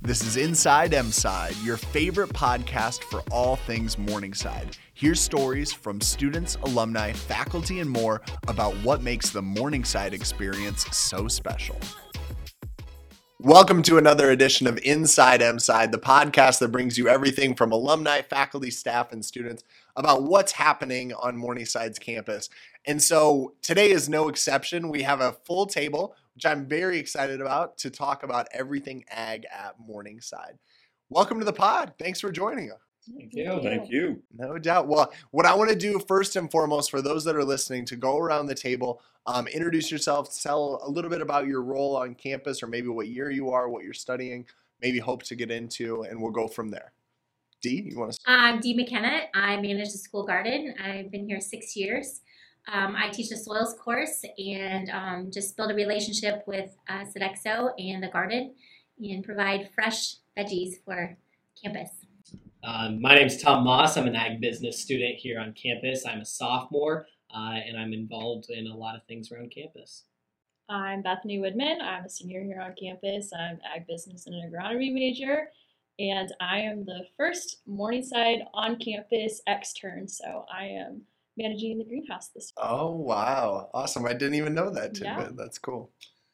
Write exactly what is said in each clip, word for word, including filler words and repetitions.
This is Inside M-Side, your favorite podcast for all things Morningside. Here's stories from students, alumni, faculty, and more about what makes the Morningside experience so special. Welcome to another edition of Inside M-Side, the podcast that brings you everything from alumni, faculty, staff, and students about what's happening on Morningside's campus. And so today is no exception. We have a full table, which I'm very excited about, to talk about everything ag at Morningside. Welcome to the pod. Thanks for joining us. Thank you. Thank you. No doubt. Well, what I want to do first and foremost for those that are listening, to go around the table, um, introduce yourself, tell a little bit about your role on campus, or maybe what year you are, what you're studying, maybe hope to get into, and we'll go from there. Dee, you want to start? I'm Dee McKenna. I manage the school garden. I've been here six years. Um, I teach a soils course and um, just build a relationship with uh, Sodexo and the garden and provide fresh veggies for campus. Um, my name's Tom Moss. I'm an ag business student here on campus. I'm a sophomore, uh, and I'm involved in a lot of things around campus. I'm Bethany Woodman. I'm a senior here on campus. I'm ag business and an agronomy major, and I am the first Morningside on-campus extern, so I am managing the greenhouse this week. Oh, wow. Awesome. I didn't even know that tidbit. Yeah. That's cool.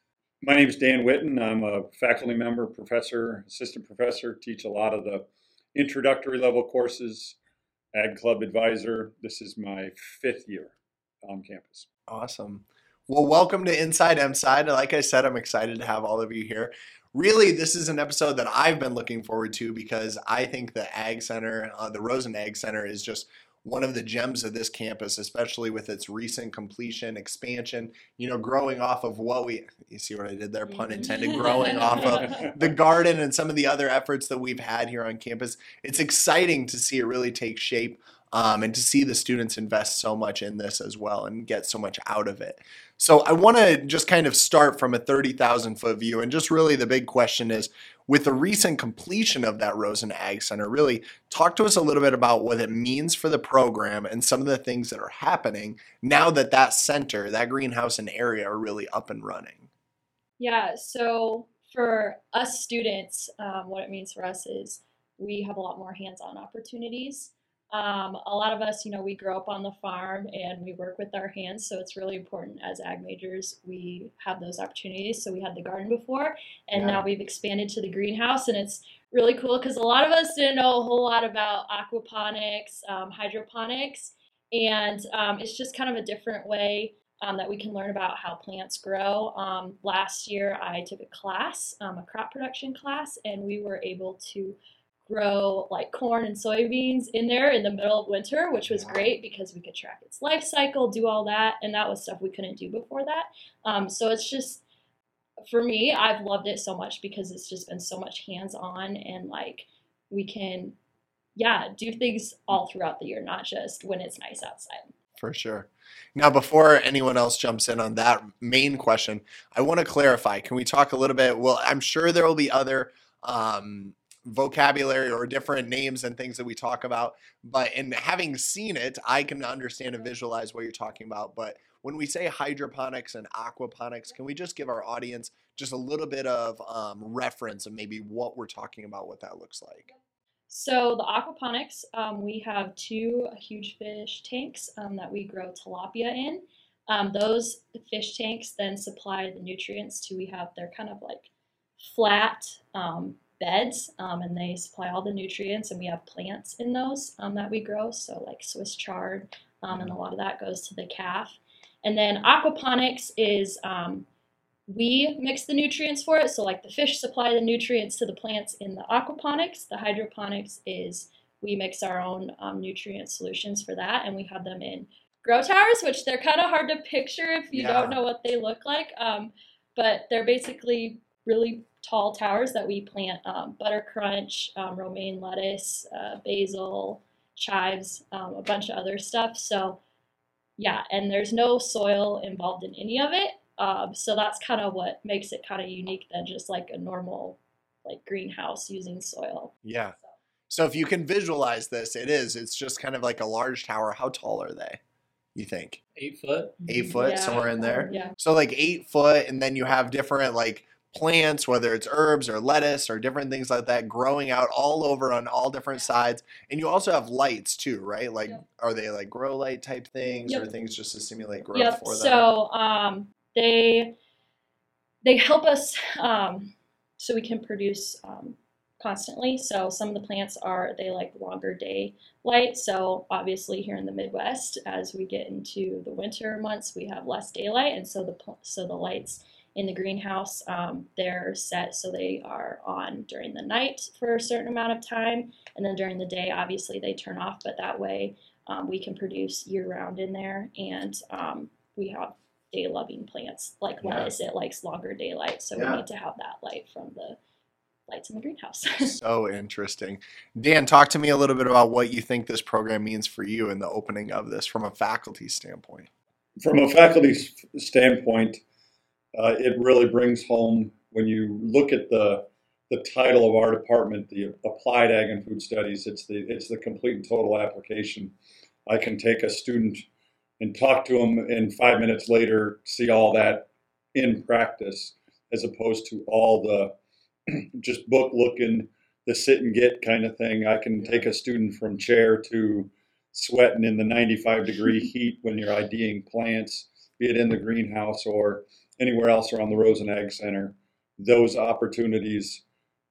My name is Dan Witten. I'm a faculty member, professor, assistant professor, teach a lot of the introductory level courses, Ag Club advisor. This is my fifth year on campus. Awesome. Well, welcome to Inside M-Side. Like I said, I'm excited to have all of you here. Really, this is an episode that I've been looking forward to because I think the Ag Center, uh, the Rosen Ag Center, is just one of the gems of this campus, especially with its recent completion, expansion, you know, growing off of what we, you see what I did there, pun intended, growing off of the garden and some of the other efforts that we've had here on campus. It's exciting to see it really take shape um, and to see the students invest so much in this as well and get so much out of it. So I want to just kind of start from a thirty thousand foot view, and just really the big question is, with the recent completion of that Rosen Ag Center, really talk to us a little bit about what it means for the program and some of the things that are happening now that that center, that greenhouse and area are really up and running. Yeah, so for us students, um, what it means for us is we have a lot more hands-on opportunities. Um, a lot of us, you know, we grow up on the farm and we work with our hands, so it's really important as ag majors we have those opportunities. So we had the garden before, and Yeah. now we've expanded to the greenhouse, and it's really cool because a lot of us didn't know a whole lot about aquaponics, um, hydroponics, and um, it's just kind of a different way um, that we can learn about how plants grow. Um, last year I took a class, um, a crop production class, and we were able to grow like corn and soybeans in there in the middle of winter, which was great because we could track its life cycle, do all that, and that was stuff we couldn't do before that. Um, so it's just, for me, I've loved it so much because it's just been so much hands-on, and like we can, yeah, do things all throughout the year, not just when it's nice outside. For sure. Now, before anyone else jumps in on that main question, I want to clarify. Can we talk a little bit? Well, I'm sure there will be other um, vocabulary or different names and things that we talk about, but in having seen it, I can understand and visualize what you're talking about. But when we say hydroponics and aquaponics, can we just give our audience just a little bit of um, reference and maybe what we're talking about, what that looks like? So the aquaponics, um, we have two huge fish tanks um, that we grow tilapia in. Um, those fish tanks then supply the nutrients to, we have, they're kind of like flat um, beds, um, and they supply all the nutrients, and we have plants in those um, that we grow, so like Swiss chard, um, and a lot of that goes to the calf. And then aquaponics is um, we mix the nutrients for it, so like the fish supply the nutrients to the plants in the aquaponics. The hydroponics is we mix our own um, nutrient solutions for that, and we have them in grow towers, which they're kind of hard to picture if you Yeah. don't know what they look like, um, but they're basically really tall towers that we plant um, butter crunch, um, romaine lettuce, uh, basil, chives, um, a bunch of other stuff. So yeah, and there's no soil involved in any of it. Um, so that's kind of what makes it kind of unique than just like a normal like greenhouse using soil. Yeah. So if you can visualize this, it is, it's just kind of like a large tower. How tall are they, you think? Eight foot. Eight foot, Yeah. somewhere in there? Yeah. So like eight foot, and then you have different like plants, whether it's herbs or lettuce or different things like that, growing out all over on all different sides. And you also have lights too, right? Like, Yep. are they like grow light type things or Yep. things just to stimulate growth Yep. for them? So um, they they help us um, so we can produce um, constantly. So some of the plants are they like longer day light. So obviously here in the Midwest, as we get into the winter months, we have less daylight, and so the so the lights in the greenhouse, um, they're set so they are on during the night for a certain amount of time, and then during the day, obviously they turn off. But that way, um, we can produce year round in there, and um, we have day loving plants like Yeah. lettuce. It likes longer daylight, so Yeah. we need to have that light from the lights in the greenhouse. So interesting. Dan, talk to me a little bit about what you think this program means for you in the opening of this from a faculty standpoint. From a faculty s- standpoint, uh, it really brings home when you look at the the title of our department, the Applied Ag and Food Studies. It's the it's the complete and total application. I can take a student and talk to them, and five minutes later see all that in practice, as opposed to all the just book looking, the sit and get kind of thing. I can take a student from chair to sweating in the ninety-five degree heat when you're IDing plants, be it in the greenhouse or anywhere else around the Rosen Ag Center. Those opportunities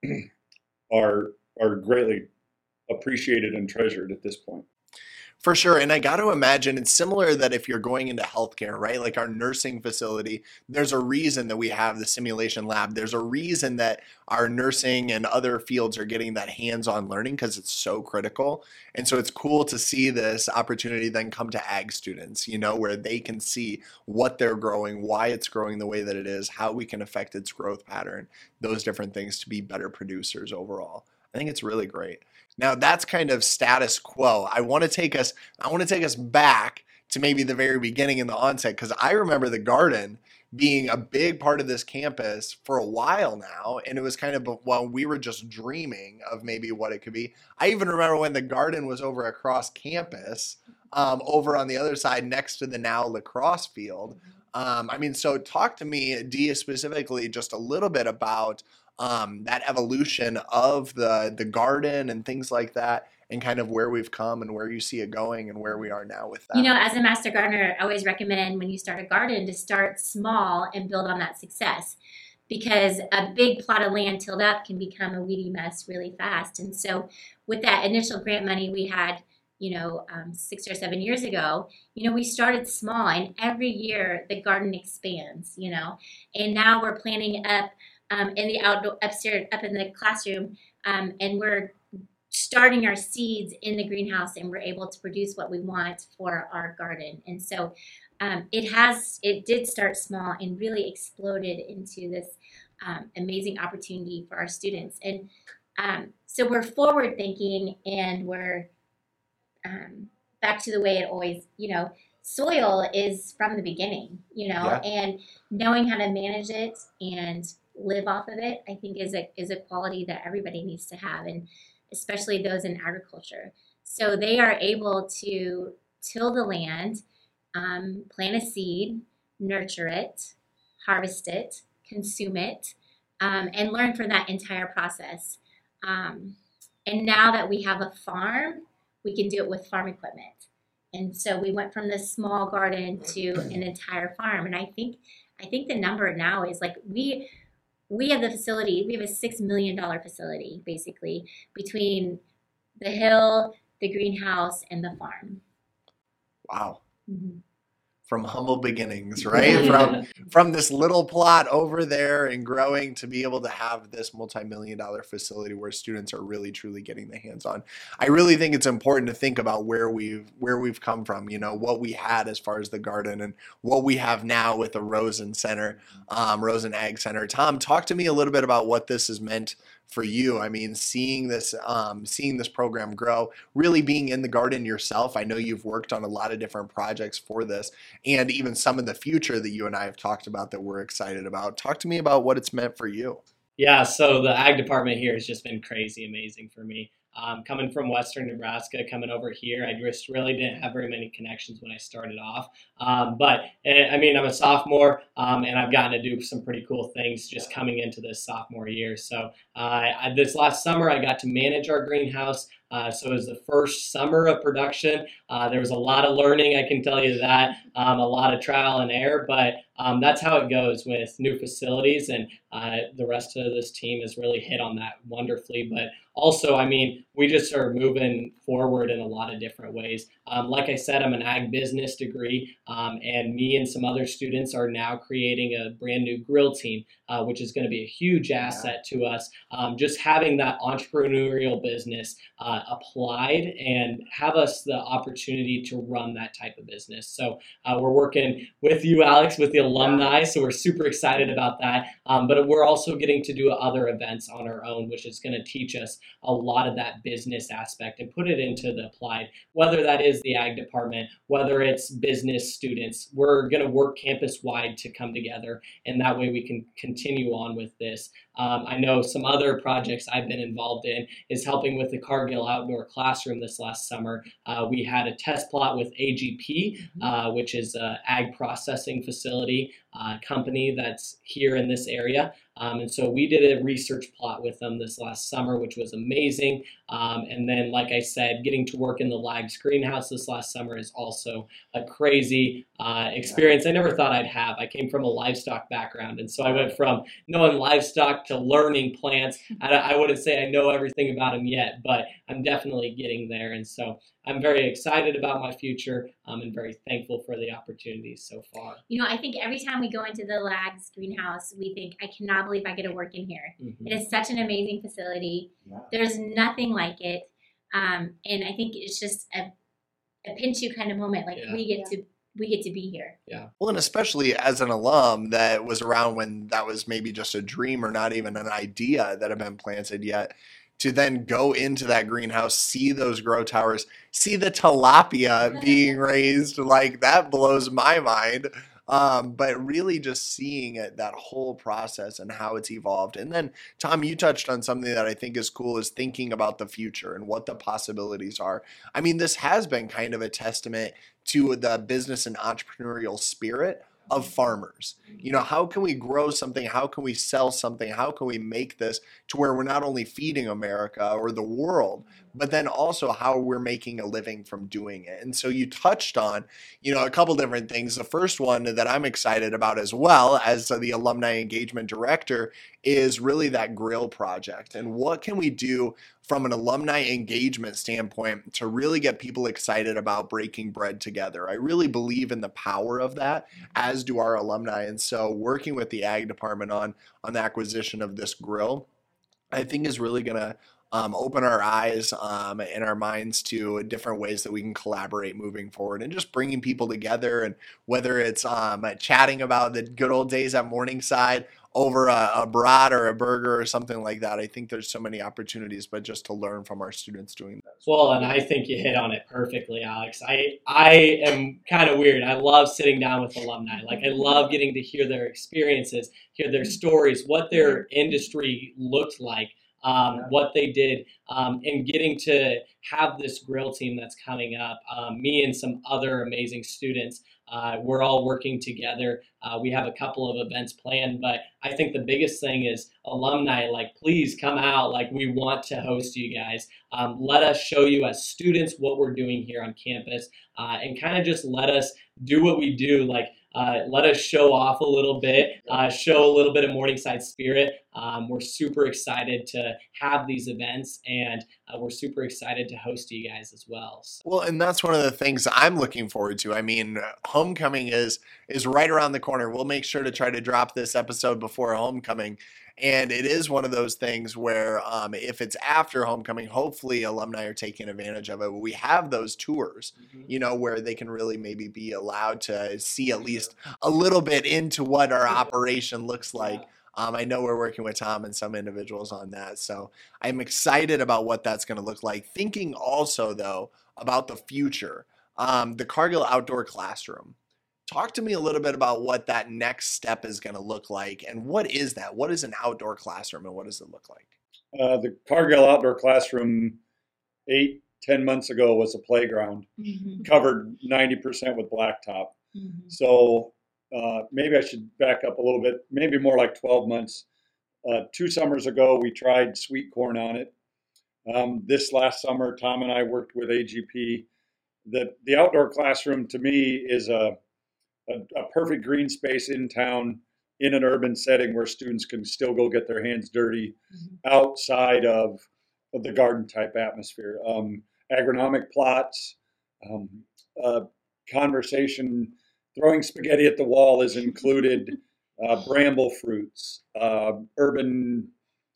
are are greatly appreciated and treasured at this point. For sure. And I got to imagine it's similar that if you're going into healthcare, right? Like our nursing facility, there's a reason that we have the simulation lab. There's a reason that our nursing and other fields are getting that hands-on learning because it's so critical. And so it's cool to see this opportunity then come to ag students, you know, where they can see what they're growing, why it's growing the way that it is, how we can affect its growth pattern, those different things to be better producers overall. I think it's really great. Now that's kind of status quo. I want to take us, I want to take us back to maybe the very beginning in the onset, because I remember the garden being a big part of this campus for a while now. And it was kind of while we were just dreaming of maybe what it could be. I even remember when the garden was over across campus, um, over on the other side next to the now lacrosse field. Um, I mean, so talk to me, Dia, specifically just a little bit about um, that evolution of the the garden and things like that, and kind of where we've come and where you see it going and where we are now with that. You know, as a master gardener, I always recommend when you start a garden to start small and build on that success, because a big plot of land tilled up can become a weedy mess really fast. And so with that initial grant money we had, you know, um, six or seven years ago, you know, we started small, and every year the garden expands, you know, and now we're planning up um, in the outdoor upstairs, up in the classroom, um, and we're starting our seeds in the greenhouse, and we're able to produce what we want for our garden. And so um, it has, it did start small and really exploded into this um, amazing opportunity for our students. And um, so we're forward thinking, and we're um, back to the way it always, you know, soil is from the beginning, you know, Yeah. and knowing how to manage it and live off of it, I think is a is a quality that everybody needs to have, and especially those in agriculture. So they are able to till the land, um, plant a seed, nurture it, harvest it, consume it, um, and learn from that entire process. Um, and now that we have a farm, we can do it with farm equipment. And so we went from this small garden to an entire farm. And I think I think the number now is like we we have the facility, we have a six million dollar facility basically between the hill, the greenhouse, and the farm. Wow. Mm-hmm. From humble beginnings, right? From from this little plot over there and growing to be able to have this multi-million dollar facility where students are really truly getting the hands on. I really think it's important to think about where we've where we've come from, you know, what we had as far as the garden and what we have now with the Rosen Center, um, Rosen Ag Center. Tom, talk to me a little bit about what this has meant for you. I mean, seeing this, um, seeing this program grow, really being in the garden yourself. I know you've worked on a lot of different projects for this, and even some in the future that you and I have talked about that we're excited about. Talk to me about what it's meant for you. Yeah, so the ag department here has just been crazy amazing for me. Um, coming from Western Nebraska, coming over here, I just really didn't have very many connections when I started off. Um, but I mean, I'm a sophomore, um, and I've gotten to do some pretty cool things just coming into this sophomore year. So uh, I, this last summer, I got to manage our greenhouse. Uh, so it was the first summer of production. Uh, there was a lot of learning, I can tell you that, um, a lot of trial and error, but um, that's how it goes with new facilities, and uh, the rest of this team has really hit on that wonderfully. But also, I mean, we just are moving forward in a lot of different ways. Um, like I said, I'm an ag business degree, um, and me and some other students are now creating a brand new grill team, uh, which is going to be a huge asset to us. Um, just having that entrepreneurial business uh, applied and have us the opportunity to run that type of business. So uh, we're working with you, Alex, with the alumni, so we're super excited about that. Um, but we're also getting to do other events on our own, which is going to teach us a lot of that business aspect and put it into the applied, whether that is the ag department, whether it's business students. We're going to work campus wide to come together, and that way we can continue on with this. Um, I know some other projects I've been involved in is helping with the Cargill Outdoor Classroom this last summer. Uh, we had a test plot with A G P, uh, which is an ag processing facility uh, company that's here in this area. Um, and so we did a research plot with them this last summer, which was amazing. Um, and then, like I said, getting to work in the Lags greenhouse this last summer is also a crazy uh, experience I never thought I'd have. I came from a livestock background, and so I went from knowing livestock to learning plants. I, I wouldn't say I know everything about them yet, but I'm definitely getting there. And so I'm very excited about my future um, and very thankful for the opportunities so far. You know, I think every time we go into the Lags greenhouse, we think, I cannot believe I get to work in here. Mm-hmm. It is such an amazing facility. Yeah. There's nothing like it. Um, and I think it's just a, a pinch you kind of moment. Like yeah. we get yeah. to we get to be here. Yeah. Well, and especially as an alum that was around when that was maybe just a dream or not even an idea that had been planted yet, to then go into that greenhouse, see those grow towers, see the tilapia being raised, like that blows my mind. Um, but really just seeing it, that whole process and how it's evolved. And then, Tom, you touched on something that I think is cool, is thinking about the future and what the possibilities are. I mean, this has been kind of a testament to the business and entrepreneurial spirit of farmers. You know, how can we grow something? How can we sell something? How can we make this to where we're not only feeding America or the world, but then also how we're making a living from doing it? And so you touched on, you know, a couple different things. The first one that I'm excited about as well as the alumni engagement director is really that grill project. And what can we do from an alumni engagement standpoint to really get people excited about breaking bread together? I really believe in the power of that, as do our alumni. And so working with the ag department on, on the acquisition of this grill, I think is really going to um, open our eyes um, and our minds to different ways that we can collaborate moving forward, and just bringing people together. And whether it's um, chatting about the good old days at Morningside over a, a brat or a burger or something like that, I think there's so many opportunities, but just to learn from our students doing that. Well, and I think you hit on it perfectly, Alex. I I am kind of weird. I love sitting down with alumni. Like, I love getting to hear their experiences, hear their stories, what their industry looked like, um, what they did, um, and getting to have this grill team that's coming up. Um, me and some other amazing students, uh, we're all working together. Uh, we have a couple of events planned, but I think the biggest thing is alumni, like, please come out. Like, we want to host you guys. Um, let us show you as students what we're doing here on campus, uh, and kind of just let us do what we do. Like, Uh, let us show off a little bit, uh, show a little bit of Morningside spirit. Um, we're super excited to have these events, and uh, we're super excited to host you guys as well. So. Well, and that's one of the things I'm looking forward to. I mean, homecoming is is right around the corner. We'll make sure to try to drop this episode before homecoming. And it is one of those things where um, if it's after homecoming, hopefully alumni are taking advantage of it. We have those tours, mm-hmm. you know, where they can really maybe be allowed to see at least a little bit into what our operation looks like. Um, I know we're working with Tom and some individuals on that. So I'm excited about what that's going to look like. Thinking also, though, about the future, um, the Cargill Outdoor Classroom. Talk to me a little bit about what that next step is going to look like, and what is that? What is an outdoor classroom, and what does it look like? Uh, the Cargill Outdoor Classroom eight, ten months ago was a playground, Mhm. covered ninety percent with blacktop. Mhm. So uh, maybe I should back up a little bit, maybe more like twelve months. Uh, two summers ago, we tried sweet corn on it. Um, this last summer, Tom and I worked with A G P. The, the outdoor classroom to me is a, a, a perfect green space in town in an urban setting where students can still go get their hands dirty Mhm. outside of, of the garden type atmosphere. Um, agronomic plots, um, uh, conversation, throwing spaghetti at the wall is included, uh, bramble fruits, uh, urban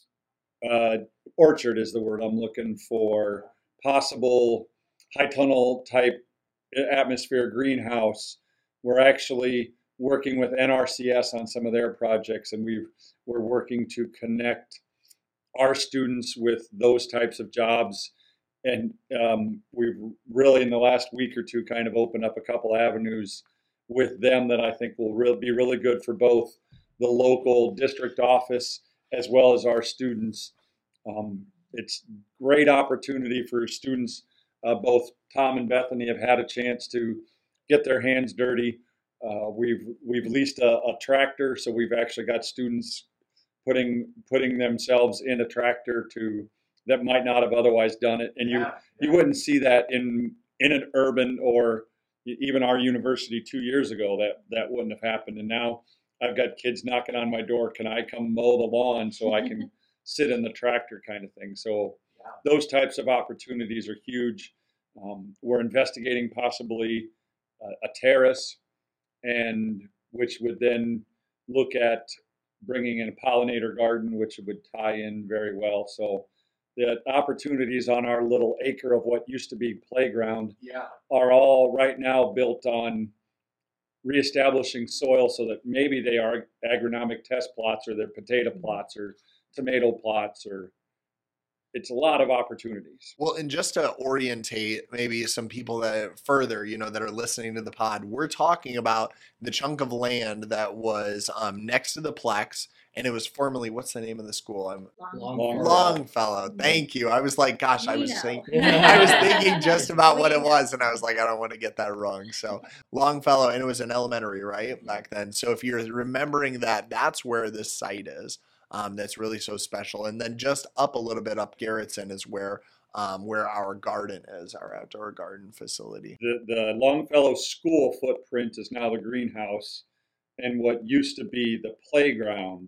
uh, orchard is the word I'm looking for, possible high tunnel type atmosphere greenhouse. We're actually working with N R C S on some of their projects, and we've, we're working to connect our students with those types of jobs. And um, we've really, in the last week or two, kind of opened up a couple avenues with them that I think will re- be really good for both the local district office as well as our students. Um, it's great opportunity for students. Uh, both Tom and Bethany have had a chance to get their hands dirty. Uh, we've we've leased a, a tractor, so we've actually got students putting putting themselves in a tractor to that might not have otherwise done it, and you Yeah, you yeah. wouldn't see that in in an urban or even our university two years ago. That that wouldn't have happened, and now I've got kids knocking on my door. Can I come mow the lawn so I can sit in the tractor, kind of thing? So those types of opportunities are huge. Um, we're investigating possibly uh, a terrace, and which would then look at bringing in a pollinator garden, which would tie in very well. So the opportunities on our little acre of what used to be playground Yeah. are all right now built on reestablishing soil so that maybe they are agronomic test plots or they're potato plots or tomato plots, or it's a lot of opportunities. Well, and just to orientate maybe some people that further, you know, that are listening to the pod, we're talking about the chunk of land that was um, next to the Plex, and it was formerly, what's the name of the school? I'm Long. Long- Longfellow. Thank you. I was like, gosh, I You was know. saying, I was thinking just about what We it was, and I was like, I don't want to get that wrong. So Longfellow, and it was an elementary, right, back then. So if you're remembering that, that's where this site is. Um, that's really so special. And then just up a little bit up Garrettson is where um, where our garden is, our outdoor garden facility. The, the Longfellow school footprint is now the greenhouse, and what used to be the playground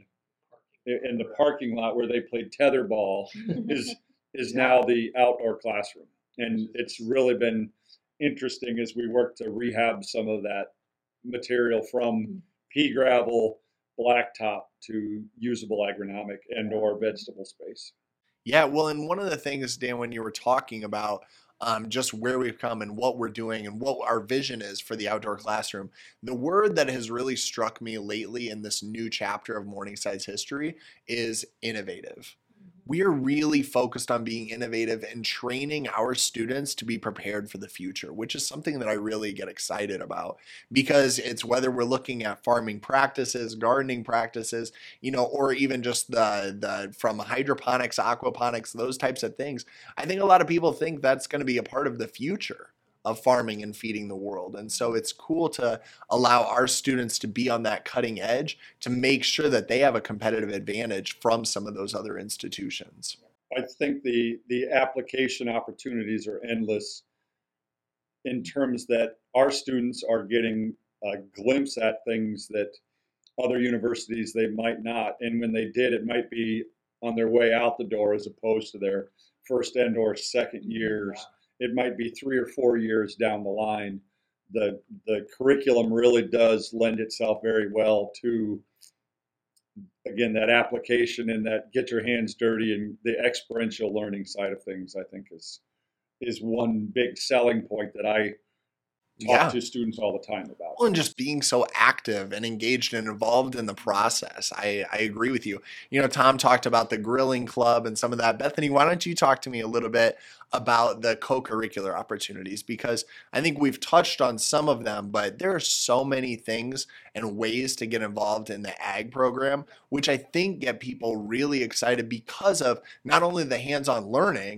in the parking lot where they played tetherball is is now the outdoor classroom. And it's really been interesting as we work to rehab some of that material from pea gravel, blacktop to usable agronomic and or vegetable space. Yeah, well, and one of the things, Dan, when you were talking about um, just where we've come and what we're doing and what our vision is for the outdoor classroom, the word that has really struck me lately in this new chapter of Morningside's history is innovative. We are really focused on being innovative and training our students to be prepared for the future, which is something that I really get excited about, because it's whether we're looking at farming practices, gardening practices, you know, or even just the the from hydroponics, aquaponics, those types of things. I think a lot of people think that's going to be a part of the future of farming and feeding the world. And so it's cool to allow our students to be on that cutting edge to make sure that they have a competitive advantage from some of those other institutions. I think the the application opportunities are endless in terms that our students are getting a glimpse at things that other universities they might not. And when they did, it might be on their way out the door as opposed to their first and or second years. It might be three or four years down the line. The the curriculum really does lend itself very well to, again, that application and that get your hands dirty, and the experiential learning side of things, I think is is one big selling point that I talk Yeah. to students all the time about. Well, and just being so active and engaged and involved in the process. I, I agree with you. You know, Tom talked about the grilling club and some of that. Bethany, why don't you talk to me a little bit about the co-curricular opportunities? Because I think we've touched on some of them, but there are so many things and ways to get involved in the ag program, which I think get people really excited because of not only the hands-on learning,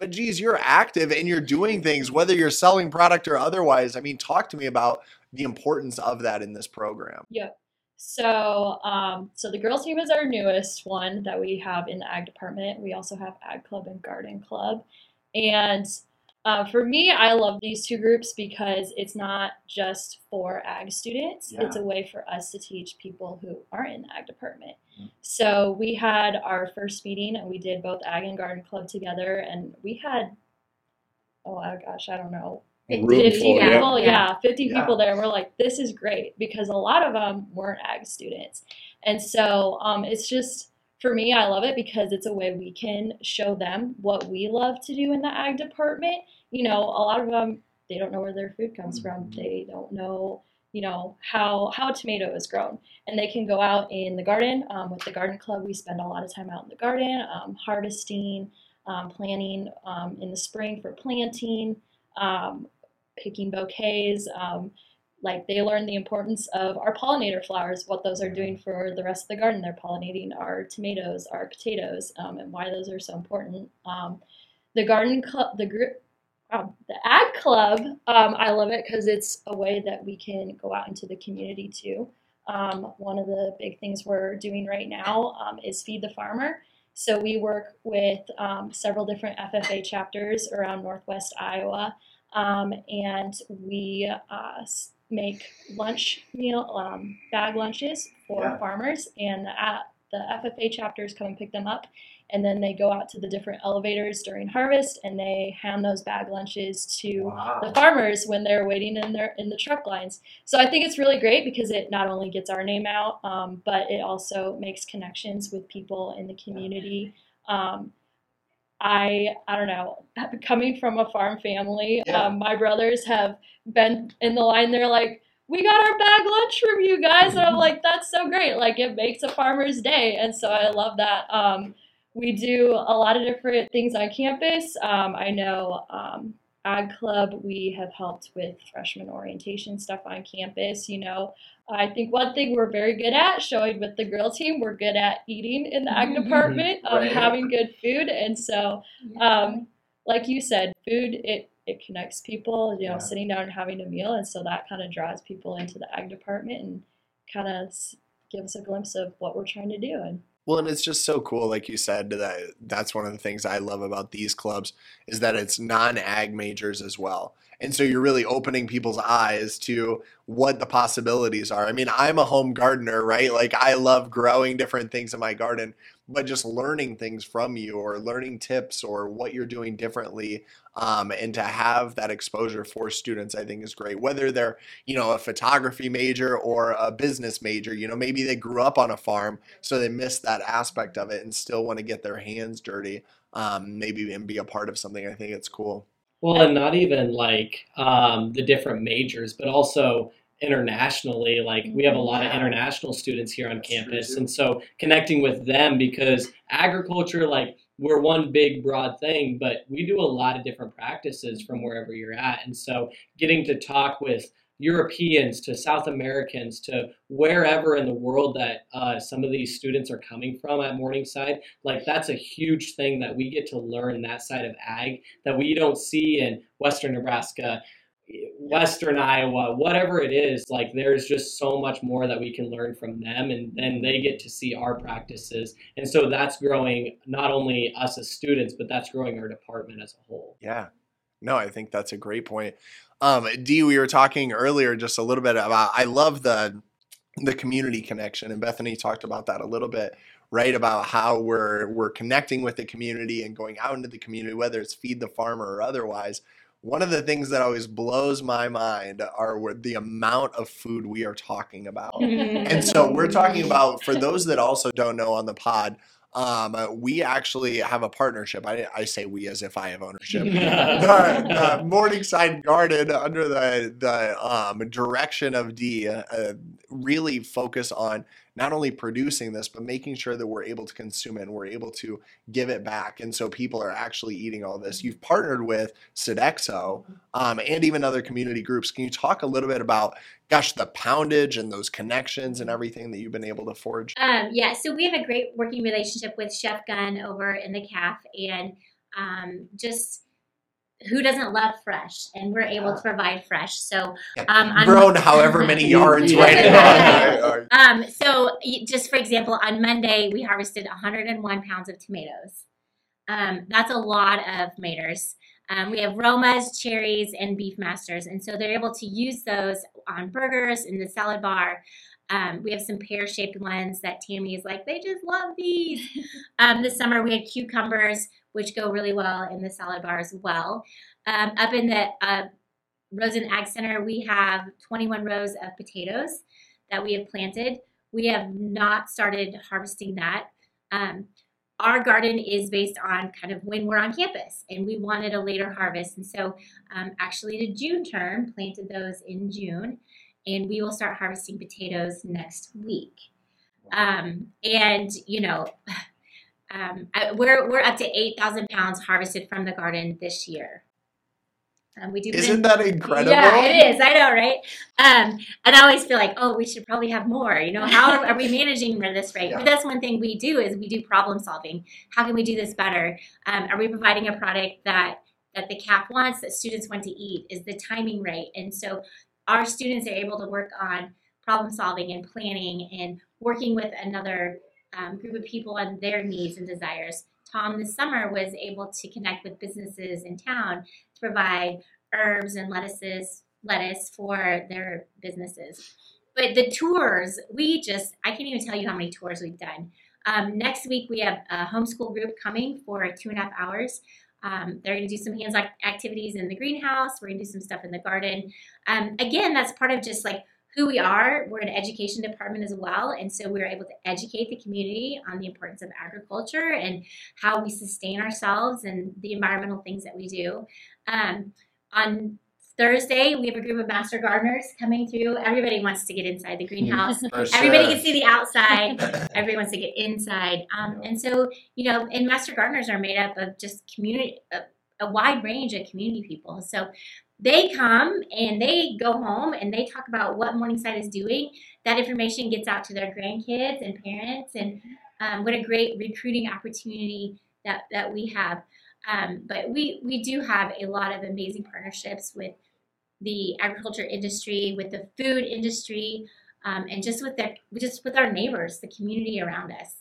But geez, you're active and you're doing things, whether you're selling product or otherwise. I mean, talk to me about the importance of that in this program. Yep. So, um, so the girls team is our newest one that we have in the ag department. We also have ag club and garden club. And uh, for me, I love these two groups because it's not just for ag students. Yeah. It's a way for us to teach people who aren't in the ag department. Mm-hmm. So we had our first meeting and we did both ag and garden club together, and we had, oh my gosh, I don't know, fifty full, people, yeah. yeah, fifty Yeah. people there. We're like, this is great, because a lot of them weren't ag students. And so um, it's just, for me, I love it because it's a way we can show them what we love to do in the ag department. You know, a lot of them, they don't know where their food comes from. They don't know, you know, how how a tomato is grown. And they can go out in the garden. Um, with the garden club, we spend a lot of time out in the garden, um, harvesting, um, planting um, in the spring for planting, um, picking bouquets. Um, like they learn the importance of our pollinator flowers, what those are doing for the rest of the garden. They're pollinating our tomatoes, our potatoes, um, and why those are so important. Um, the garden club, the group, um, the ag club, um, I love it because it's a way that we can go out into the community too. Um, one of the big things we're doing right now um, is Feed the Farmer. So we work with um, several different F F A chapters around Northwest Iowa. Um, and we uh, make lunch meal, um, bag lunches for Yeah. farmers, and the, uh, the F F A chapters come and pick them up, and then they go out to the different elevators during harvest, and they hand those bag lunches to Wow. the farmers when they're waiting in their in the truck lines. So I think it's really great because it not only gets our name out, um, but it also makes connections with people in the community. Um, I I don't know, coming from a farm family, Yeah. um, my brothers have been in the line. They're like, we got our bag lunch from you guys. And I'm like, that's so great. Like, it makes a farmer's day. And so I love that. Um, we do a lot of different things on campus. Um, I know um, Ag Club, we have helped with freshman orientation stuff on campus. You know, I think one thing we're very good at, showing with the girl team, we're good at eating in the ag department, um, Right. having good food. And so, um, like you said, food, it, it connects people, you know, Yeah. sitting down and having a meal. And so that kind of draws people into the ag department and kind of gives a glimpse of what we're trying to do. And Well, and it's just so cool, like you said, that that's one of the things I love about these clubs is that it's non-ag majors as well. And so you're really opening people's eyes to what the possibilities are. I mean, I'm a home gardener, right? Like I love growing different things in my garden, but just learning things from you or learning tips or what you're doing differently, um, and to have that exposure for students, I think is great. Whether they're, you know, a photography major or a business major, you know, maybe they grew up on a farm, so they missed that aspect of it and still want to get their hands dirty, um, maybe and be a part of something. I think it's cool. Well, and not even like um, the different majors, but also internationally. Like we have a lot of Yeah. international students here on That's true, campus, too. and so connecting with them, because agriculture, like we're one big broad thing, but we do a lot of different practices from wherever you're at, and so getting to talk with Europeans to South Americans to wherever in the world that uh, some of these students are coming from at Morningside, like that's a huge thing that we get to learn that side of ag that we don't see in Western Nebraska, Western Iowa, whatever it is. Like there's just so much more that we can learn from them, and then they get to see our practices. And so that's growing not only us as students, but that's growing our department as a whole. Yeah. No, I think that's a great point. Um, Dee, we were talking earlier just a little bit about, I love the the community connection, and Bethany talked about that a little bit, right? About how we're we're connecting with the community and going out into the community, whether it's Feed the Farmer or otherwise. One of the things that always blows my mind are where- the amount of food we are talking about. And so we're talking about, for those that also don't know on the pod, um, uh, we actually have a partnership. I, I say we as if I have ownership. the, the Morningside Garden, under the the um, direction of Dee, uh, really focus on not only producing this, but making sure that we're able to consume it and we're able to give it back. And so people are actually eating all this. You've partnered with Sodexo um, and even other community groups. Can you talk a little bit about, gosh, the poundage and those connections and everything that you've been able to forge? Um, yeah, so we have a great working relationship with Chef Gunn over in the C A F, and um, just who doesn't love fresh, and we're able to provide fresh. So, Yeah. um, on- grown however many yards right now. um, so y- just for example, on Monday we harvested one hundred one pounds of tomatoes. Um, that's a lot of maters. Um, we have Romas, cherries, and beef masters, and so they're able to use those on burgers in the salad bar. Um, we have some pear-shaped ones that Tammy is like, they just love these. Um, this summer we had cucumbers, which go really well in the salad bar as well. Um, up in the uh, Rosen Ag Center, we have twenty-one rows of potatoes that we have planted. We have not started harvesting that. Um, our garden is based on kind of when we're on campus, and we wanted a later harvest. And so um, actually the June term planted those in June, and we will start harvesting potatoes next week. Um, and, you know, um, I, we're, we're up to eight thousand pounds harvested from the garden this year. Um, we do. Isn't that incredible? Yeah, it is. I know, right? Um, and I always feel like, oh, we should probably have more. You know, how are, are we managing at this rate? Yeah. But that's one thing we do is we do problem solving. How can we do this better? Um, are we providing a product that that the C A F wants, that students want to eat? Is the timing right? And so our students are able to work on problem solving and planning and working with another um, group of people on their needs and desires. Tom this summer was able to connect with businesses in town to provide herbs and lettuces, lettuce for their businesses. But the tours, we just, I can't even tell you how many tours we've done. Um, next week, we have a homeschool group coming for two and a half hours. Um, they're going to do some hands-on activities in the greenhouse. We're going to do some stuff in the garden. Um, again, that's part of just like who we are. We're an education department as well, and so we're able to educate the community on the importance of agriculture and how we sustain ourselves and the environmental things that we do. Um, on Thursday, we have a group of master gardeners coming through. Everybody wants to get inside the greenhouse. For sure. Everybody can see the outside. Everybody wants to get inside. Um, and so, you know, and master gardeners are made up of just community, a, a wide range of community people. So they come and they go home and they talk about what Morningside is doing. That information gets out to their grandkids and parents, and um, what a great recruiting opportunity that, that we have. Um, but we, we do have a lot of amazing partnerships with the agriculture industry, with the food industry, um, and just with their, just with our neighbors, the community around us.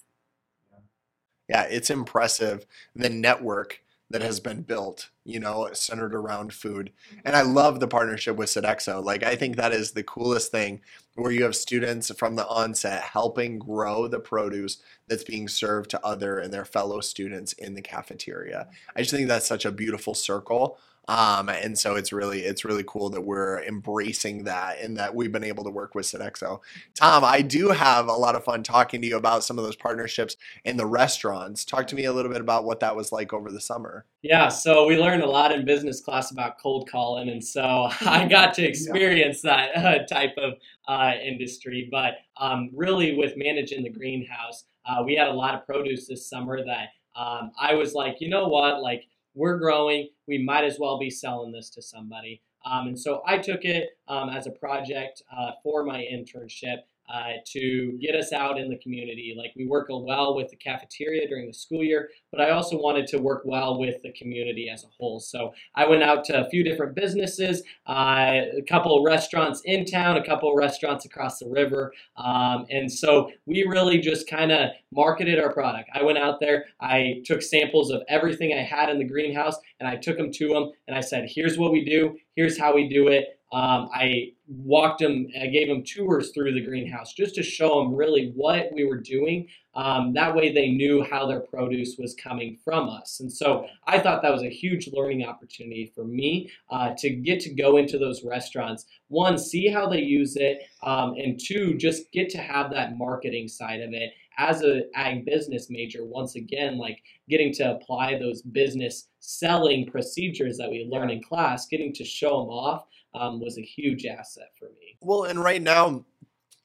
Yeah, it's impressive, the network that has been built, you know, centered around food. And I love the partnership with Sodexo. Like, I think that is the coolest thing, where you have students from the onset helping grow the produce that's being served to other and their fellow students in the cafeteria. I just think that's such a beautiful circle. Um, and so it's really, it's really cool that we're embracing that and that we've been able to work with Sodexo. Tom, I do have a lot of fun talking to you about some of those partnerships in the restaurants. Talk to me a little bit about what that was like over the summer. Yeah, so we learned a lot in business class about cold calling, and so I got to experience that uh, type of uh, industry. But um, really, with managing the greenhouse, uh, we had a lot of produce this summer that um, I was like, you know what, like, we're growing, we might as well be selling this to somebody. Um, and so I took it um, as a project uh, for my internship uh, to get us out in the community. Like, we work well with the cafeteria during the school year, but I also wanted to work well with the community as a whole. So I went out to a few different businesses, uh, a couple of restaurants in town, a couple of restaurants across the river. Um, and so we really just kind of marketed our product. I went out there, I took samples of everything I had in the greenhouse, and I took them to them, and I said, here's what we do, here's how we do it. Um, I walked them, I gave them tours through the greenhouse just to show them really what we were doing. Um, that way they knew how their produce was coming from us. And so I thought that was a huge learning opportunity for me uh, to get to go into those restaurants. One, see how they use it, um, and two, just get to have that marketing side of it. As a ag business major, once again, like getting to apply those business selling procedures that we learn in class, getting to show them off um, was a huge asset for me. Well, and right now,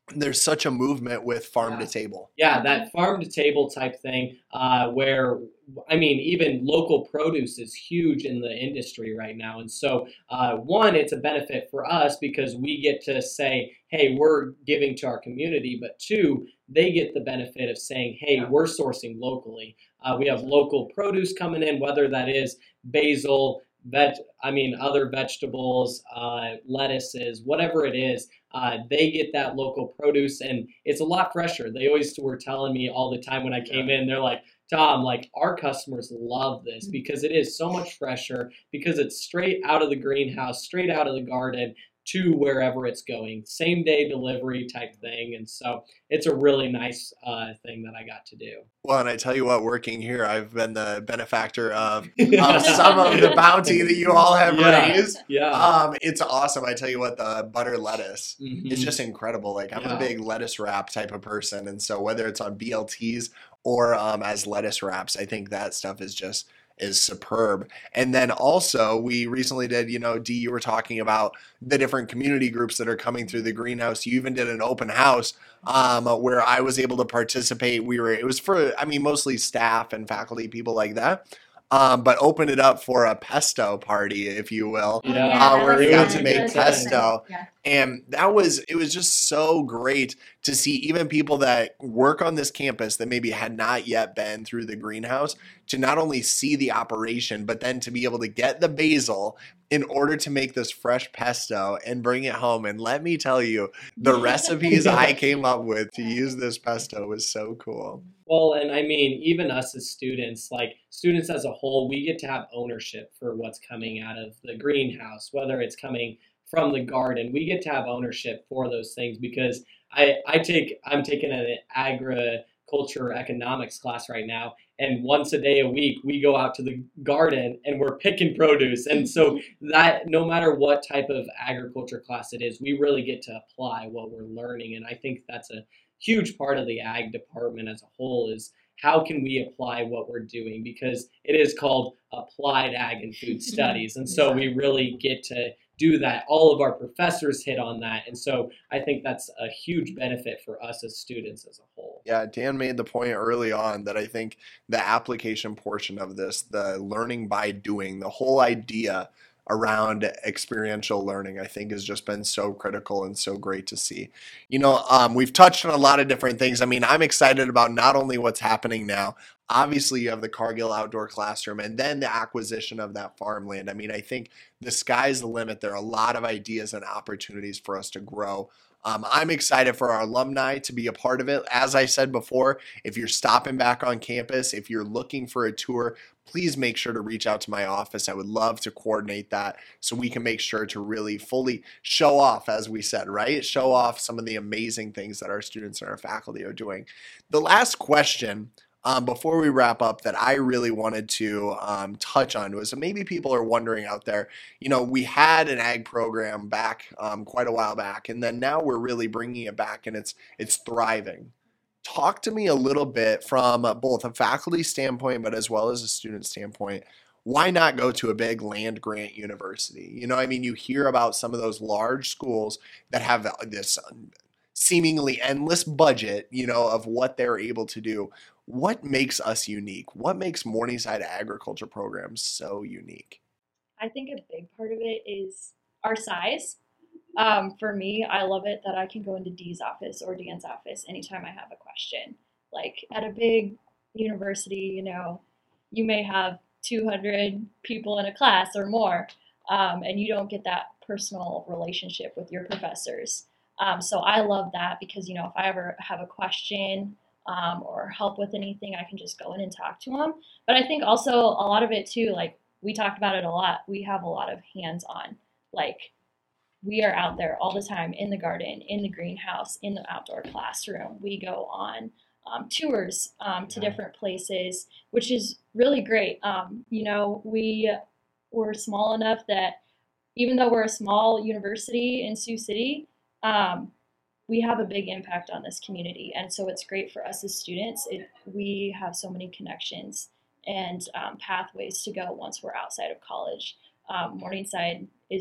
there's such a movement with farm Yeah. to table. Yeah, that farm to table type thing, uh, where I mean, even local produce is huge in the industry right now. And so, uh, one, it's a benefit for us because we get to say, hey, we're giving to our community. But two, they get the benefit of saying, hey, we're sourcing locally. Uh, we have local produce coming in, whether that is basil, veg, I mean, other vegetables, uh, lettuces, whatever it is. Uh, they get that local produce and it's a lot fresher. They always were telling me all the time when I came in, they're like, Tom, like our customers love this because it is so much fresher, because it's straight out of the greenhouse, straight out of the garden to wherever it's going, same day delivery type thing. And so it's a really nice uh, thing that I got to do. Well, and I tell you what, working here, I've been the benefactor of, of some of the bounty that you all have Yeah. raised. Yeah. Um, it's awesome. I tell you what, the butter lettuce, Mhm. it's just incredible. Like I'm Yeah. a big lettuce wrap type of person. And so whether it's on B L Ts or um, as lettuce wraps, I think that stuff is just is superb. And then also we recently did, you know, Dee, you were talking about the different community groups that are coming through the greenhouse. You even did an open house um, where I was able to participate. We were, it was for, I mean, mostly staff and faculty, people like that. Um, but open it up for a pesto party, if you will. Oh, Yeah. yeah, Uh, that where was we got fun. to That make was really pesto. fun. Yeah. And that was, it was just so great to see even people that work on this campus that maybe had not yet been through the greenhouse to not only see the operation, but then to be able to get the basil in order to make this fresh pesto and bring it home. And let me tell you, the recipes I came up with to use this pesto was so cool. Well, and I mean, even us as students, like students as a whole, we get to have ownership for what's coming out of the greenhouse, whether it's coming from the garden. We get to have ownership for those things because I, I take, I'm taking an agriculture economics class right now. And once a day a week, we go out to the garden and we're picking produce. And so that no matter what type of agriculture class it is, we really get to apply what we're learning. And I think that's a huge part of the ag department as a whole is how can we apply what we're doing, because it is called applied ag and food studies. And so we really get to do that. All of our professors hit on that. And so I think that's a huge benefit for us as students as a whole. Yeah, Dan made the point early on that I think the application portion of this, the learning by doing, the whole idea around experiential learning, I think has just been so critical and so great to see. You know, um, we've touched on a lot of different things. I mean, I'm excited about not only what's happening now. Obviously, you have the Cargill Outdoor Classroom and then the acquisition of that farmland. I mean, I think the sky's the limit. There are a lot of ideas and opportunities for us to grow. Um, I'm excited for our alumni to be a part of it. As I said before, if you're stopping back on campus, if you're looking for a tour, please make sure to reach out to my office. I would love to coordinate that so we can make sure to really fully show off, as we said, right? Show off some of the amazing things that our students and our faculty are doing. The last question Um, before we wrap up that I really wanted to um, touch on was maybe people are wondering out there, you know, we had an ag program back um, quite a while back, and then now we're really bringing it back and it's it's thriving. Talk to me a little bit from both a faculty standpoint, but as well as a student standpoint. Why not go to a big land grant university? You know, I mean, you hear about some of those large schools that have this seemingly endless budget, you know, of what they're able to do. What makes us unique? What makes Morningside agriculture programs so unique? I think a big part of it is our size. Um, for me, I love it that I can go into Dee's office or Dan's office anytime I have a question. Like at a big university, you know, you may have two hundred people in a class or more, um, and you don't get that personal relationship with your professors. Um, so I love that because, you know, if I ever have a question um, or help with anything, I can just go in and talk to them. But I think also a lot of it too, like we talked about it a lot, we have a lot of hands-on, like we are out there all the time in the garden, in the greenhouse, in the outdoor classroom. We go on um, tours um, to different places, which is really great. Um, you know, we were small enough that even though we're a small university in Sioux City, um, we have a big impact on this community. And so it's great for us as students. It, we have so many connections and um, pathways to go once we're outside of college. Um, Morningside is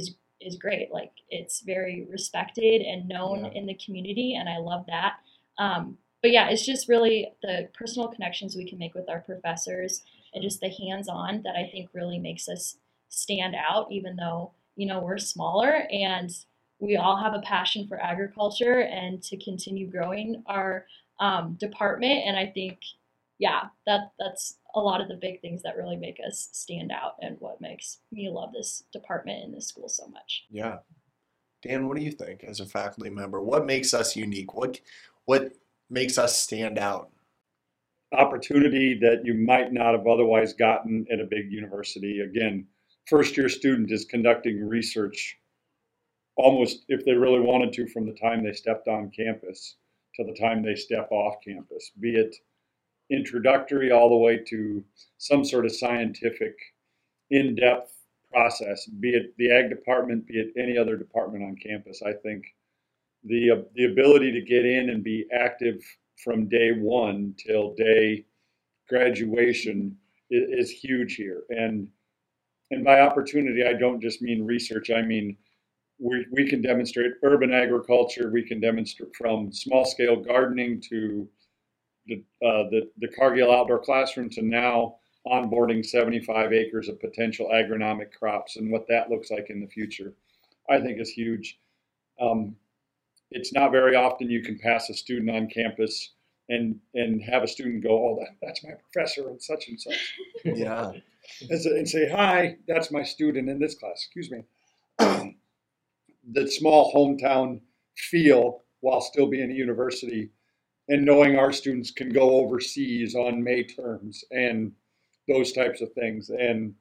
is great. Like it's very respected and known Yeah. in the community, and I love that. Um, but yeah, it's just really the personal connections we can make with our professors and just the hands-on that I think really makes us stand out, even though, you know, we're smaller and we all have a passion for agriculture and to continue growing our um, department. And I think, yeah, that that's a lot of the big things that really make us stand out and what makes me love this department and this school so much. Yeah. Dan, what do you think as a faculty member? What makes us unique? What what makes us stand out? Opportunity that you might not have otherwise gotten at a big university. Again, first year student is conducting research almost, if they really wanted to, from the time they stepped on campus to the time they step off campus, be it introductory all the way to some sort of scientific, in-depth process, be it the ag department, be it any other department on campus. I think the uh, the ability to get in and be active from day one till day graduation is, is huge here. And and by opportunity, I don't just mean research. I mean we we can demonstrate urban agriculture. We can demonstrate from small scale gardening to the uh, the the Cargill Outdoor Classroom to now onboarding seventy-five acres of potential agronomic crops, and what that looks like in the future, I think is huge. Um, it's not very often you can pass a student on campus and and have a student go, oh, that, that's my professor and such and such. Yeah. and, say, and say, hi, that's my student in this class. Excuse me. The small hometown feel while still being a university, and knowing our students can go overseas on May terms and those types of things, and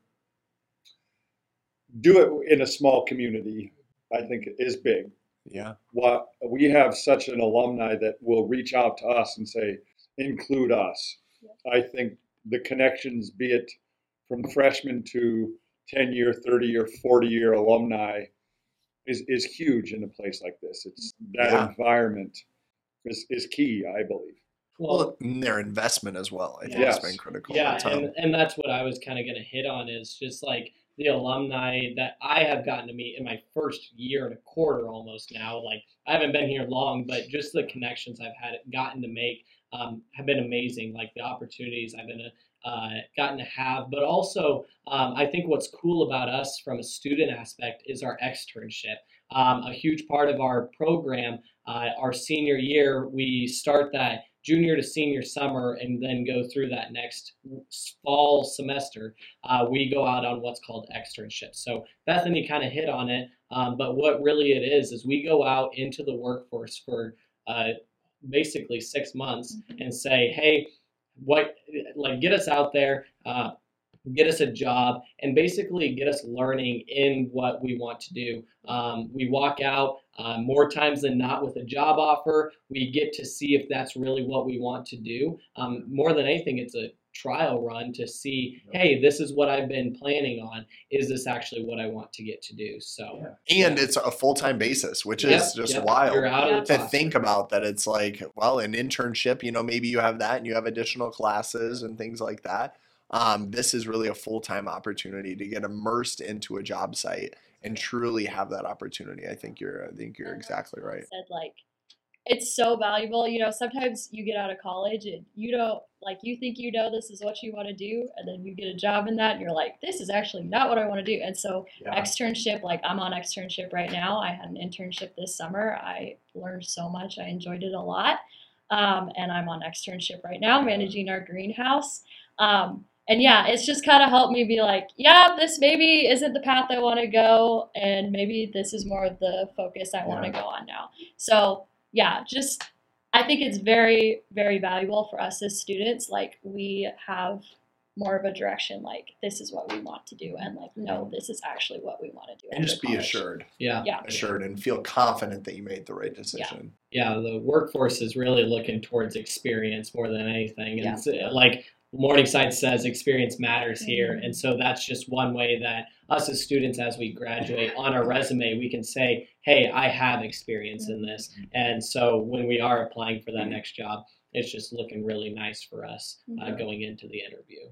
do it in a small community, I think is big. Yeah. What we have such an alumni that will reach out to us and say, include us. I think the connections, be it from freshmen to ten year, thirty year, forty year alumni, is, is huge in a place like this. It's that Yeah. environment is, is key, I believe. Well, and their investment as well, I think Yes. has been critical. Yeah, over time. and, and that's what I was kind of going to hit on is just like the alumni that I have gotten to meet in my first year and a quarter almost now. Like I haven't been here long, but just the connections I've had gotten to make um, have been amazing. Like the opportunities I've been uh, gotten to have, but also um, I think what's cool about us from a student aspect is our externship. Um, a huge part of our program, uh, our senior year, we start that junior to senior summer and then go through that next fall semester. Uh, we go out on what's called externships. So Bethany kind of hit on it, um, but what really it is is we go out into the workforce for uh, basically six months and say, hey, what, like get us out there, uh, get us a job, and basically get us learning in what we want to do. Um, we walk out uh, more times than not with a job offer. We get to see if that's really what we want to do. Um, more than anything, it's a trial run to see, hey, this is what I've been planning on. Is this actually what I want to get to do? So, And it's a full time basis, which Yep, is just yep. wild. You're out of the To classroom. think about that, it's like, well, an internship, you know, maybe you have that and you have additional classes and things like that. Um, this is really a full time opportunity to get immersed into a job site and truly have that opportunity. I think you're, I think you're exactly right. Said like, it's so valuable. You know, sometimes you get out of college and you don't like you think you know this is what you want to do, and then you get a job in that, and you're like, this is actually not what I want to do. And so, Yeah. externship, like I'm on externship right now. I had an internship this summer. I learned so much. I enjoyed it a lot, um, and I'm on externship right now, managing our greenhouse. Um, And yeah, it's just kind of helped me be like, yeah, this maybe isn't the path I want to go, and maybe this is more of the focus I want to Yeah. go on now. So yeah, just I think it's very, very valuable for us as students. Like we have more of a direction, like this is what we want to do, and like no, this is actually what we want to do. And after just be college. assured, yeah. Yeah. assured and feel confident that you made the right decision. Yeah, the workforce is really looking towards experience more than anything. And Yeah. it's, uh, like Morningside says, experience matters here. Mhm. And so that's just one way that us as students, as we graduate on our resume, we can say, hey, I have experience in this. And so when we are applying for that next job, it's just looking really nice for us uh, Mhm. going into the interview.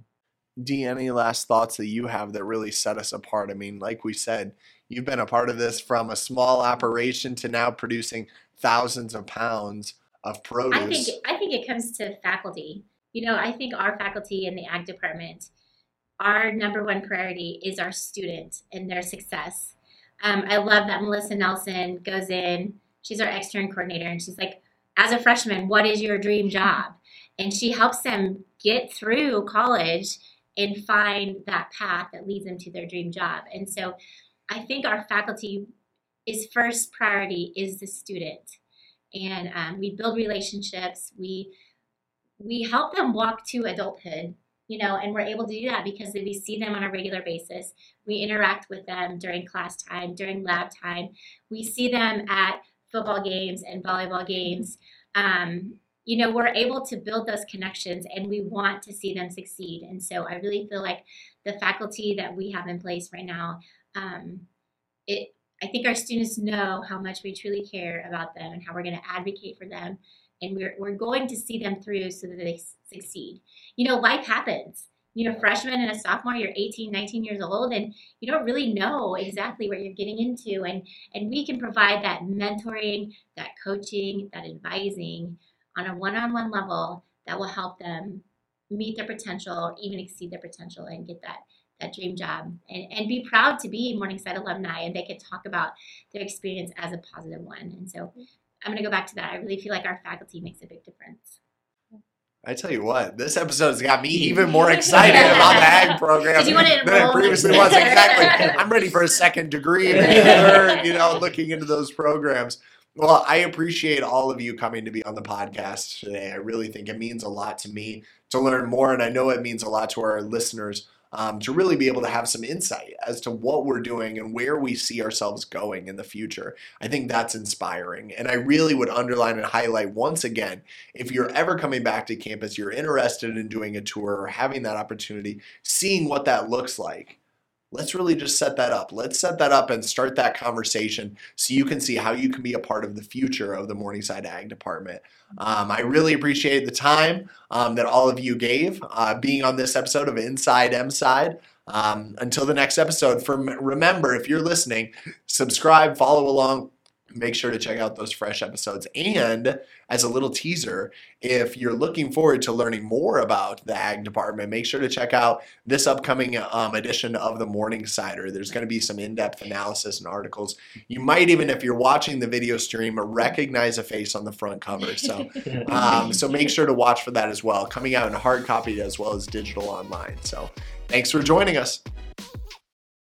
Dee, any last thoughts that you have that really set us apart? I mean, like we said, you've been a part of this from a small operation to now producing thousands of pounds of produce. I think I think it comes to faculty. You know, I think our faculty in the ag department, our number one priority is our student and their success. Um, I love that Melissa Nelson goes in. She's our extern coordinator, and she's like, as a freshman, what is your dream job? And she helps them get through college and find that path that leads them to their dream job. And so I think our faculty is first priority is the student. And um, we build relationships. We we help them walk to adulthood, you know, and we're able to do that because we see them on a regular basis. We interact with them during class time, during lab time. We see them at football games and volleyball games. Um, you know, we're able to build those connections, and we want to see them succeed. And so I really feel like the faculty that we have in place right now, um, it I think our students know how much we truly care about them and how we're going to advocate for them. And we're, we're going to see them through so that they succeed. You know, life happens. You know, freshman and a sophomore, you're eighteen, nineteen years old, and you don't really know exactly what you're getting into. And, and we can provide that mentoring, that coaching, that advising on a one-on-one level that will help them meet their potential or even exceed their potential and get that that dream job and, and be proud to be Morningside alumni, and they can talk about their experience as a positive one. And so I'm going to go back to that. I really feel like our faculty makes a big difference. I tell you what, this episode has got me even more excited about the ag program Did you want to than it enroll? previously was. Exactly. I'm ready for a second degree, maybe a third, you know, looking into those programs. Well, I appreciate all of you coming to be on the podcast today. I really think it means a lot to me to learn more, and I know it means a lot to our listeners um, to really be able to have some insight as to what we're doing and where we see ourselves going in the future. I think that's inspiring, and I really would underline and highlight once again, if you're ever coming back to campus, you're interested in doing a tour or having that opportunity, seeing what that looks like, let's really just set that up. Let's set that up and start that conversation so you can see how you can be a part of the future of the Morningside Ag Department. Um, I really appreciate the time um, that all of you gave uh, being on this episode of Inside M-Side. Um, until the next episode, from, remember, if you're listening, subscribe, follow along. Make sure to check out those fresh episodes. And as a little teaser, if you're looking forward to learning more about the Ag Department, make sure to check out this upcoming um, edition of the Morningsider. There's going to be some in-depth analysis and articles. You might even, if you're watching the video stream, recognize a face on the front cover. So, um, so make sure to watch for that as well. Coming out in hard copy as well as digital online. So thanks for joining us.